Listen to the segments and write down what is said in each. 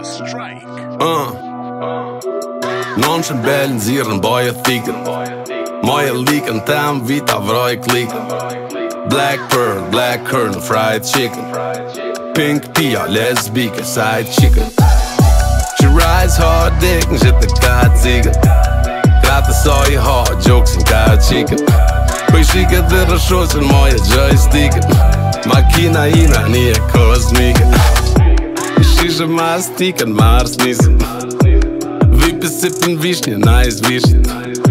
Non që bellën zirën baje thikën Moje likën tem vita vroj klikën Black pearl, black curl, fried chicken Pink pia, lesbike, side chicken She rides hard dick në gjithë të ka cikën Kratë sa i hard, jokes në ka chicken Poj shike dhe rëshoqën moje joystickën Makina ina një e kozmikën Shishe mastikën, mars nisën Vipi sipin vishnje, nice vishnje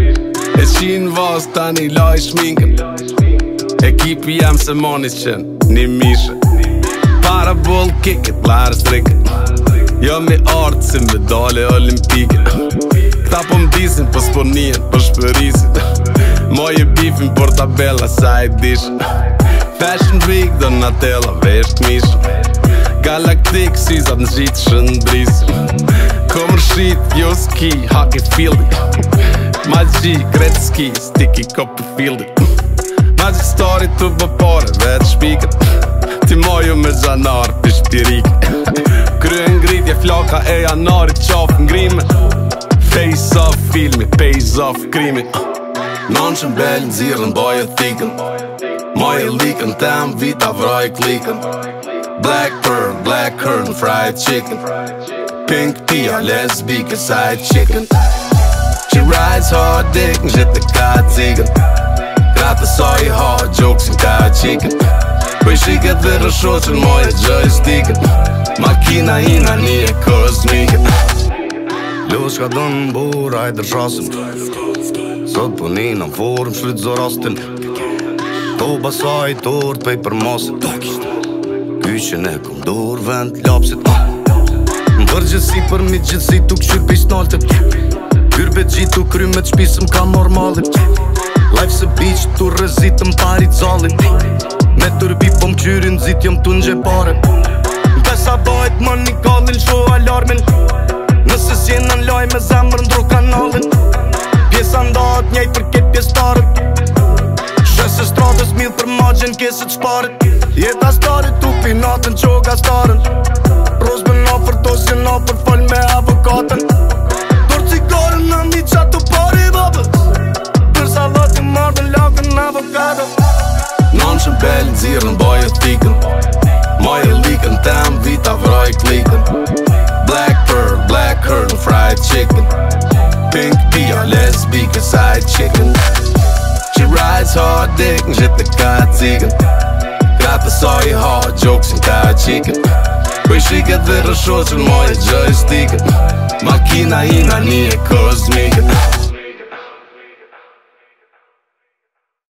E qinë vas tani laj shminkën Ekipi jam se monis qenë një mishe Para bull kikit, larë strikët Jo mi artë si medale olimpike Këta po m'disin, po s'po njën, po shpërisin Moje bifin por tabella sa i dishin Fashion week, Donatella, vesh t'mishën Galaktik, syzat në gjitë shëndrisin Komër shit, jo ski, hockey fieldi Magji, Gretzky, sticky Copperfieldi Magic story të bëpare, vetë shpikët Ti moju me gjanar, pish pirikë Krye ngritje, flaka e janarit, qaf ngrime Face off filmi, pays off krimi Non që mbellën zirën, baje thikën Moje likën, tem vita vroj klikën Black pearl, black curl, fried chicken Pink pia, lesbike, side chicken She rides hard dick në gjithë të ka cikën Kratë sa i hard, jokes në ka chicken Poj shike dhe rëshoqën moje joystickën Makina ina një e kozmikën Lus ka dënë bura i dërshasin Sot punina në formë shlytë zorastin To basaj tort pej për masin Kyqen e kom dur vend lapsit Më përgjësi për mi gjithësi tu këshyr për snaltët Kyrbe gjitu kry me t'shpisëm ka normalit Life's a beach tu rëzitëm pari t'zalin Me tërbi po m'kyrin zit jom t'u n'gjepare Pesa bajt më një kallin sho alarmin Nëse s'jena n'laj me zemër ndro kanalin Pjesa ndahat njejt për ket pjestarët Shese stradës mil për magjen kesit shparit Jeta starit tu pinatën qoga starën Rozbën afer tosjen afer fol me avokatën Dorë cigarën në një qatë të pari babës Dërsa vëtë mardën lakën avokatën Non që mbellën zirën baje thikën Moje likën tem vita vroj klikën Black pearl, black curl, fried chicken Pink pia, lesbike, side chicken She rides hard dick në gjithë të ka cikën Kratë sa i hard, jokes në ka chicken Poj shike dhe rëshoqën moje joystickën Makina ina një e kozmikën